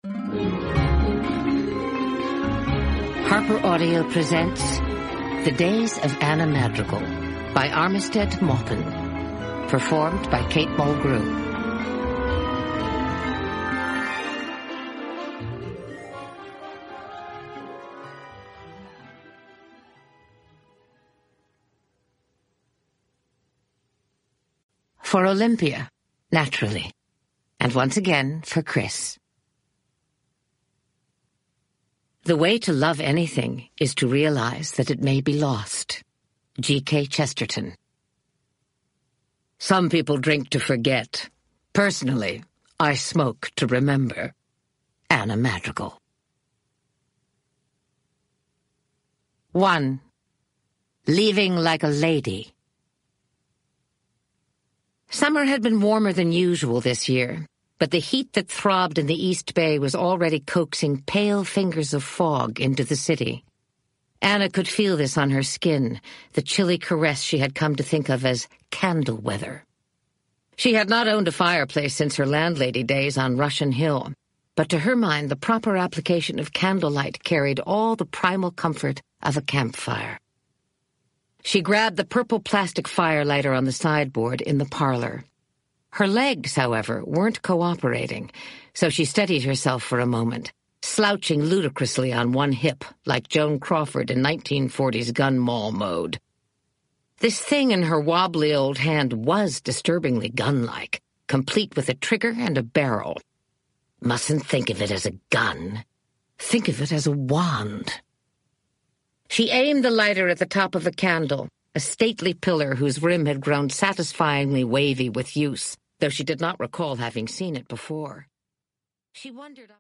Harper Audio presents The Days of Anna Madrigal by Armistead Maupin, performed by Kate Mulgrew. For Olympia, naturally, and once again for Chris. The way to love anything is to realize that it may be lost. G.K. Chesterton. Some people drink to forget. Personally, I smoke to remember. Anna Madrigal. 1. Leaving like a lady. Summer had been warmer than usual this year, but the heat that throbbed in the East Bay was already coaxing pale fingers of fog into the city. Anna could feel this on her skin, the chilly caress she had come to think of as candle weather. She had not owned a fireplace since her landlady days on Russian Hill, but to her mind the proper application of candlelight carried all the primal comfort of a campfire. She grabbed the purple plastic firelighter on the sideboard in the parlor. Her legs, however, weren't cooperating, so she steadied herself for a moment, slouching ludicrously on one hip like Joan Crawford in 1940s gun mall mode. This thing in her wobbly old hand was disturbingly gun-like, complete with a trigger and a barrel. Mustn't think of it as a gun. Think of it as a wand. She aimed the lighter at the top of a candle, a stately pillar whose rim had grown satisfyingly wavy with use, though she did not recall having seen it before. She wondered...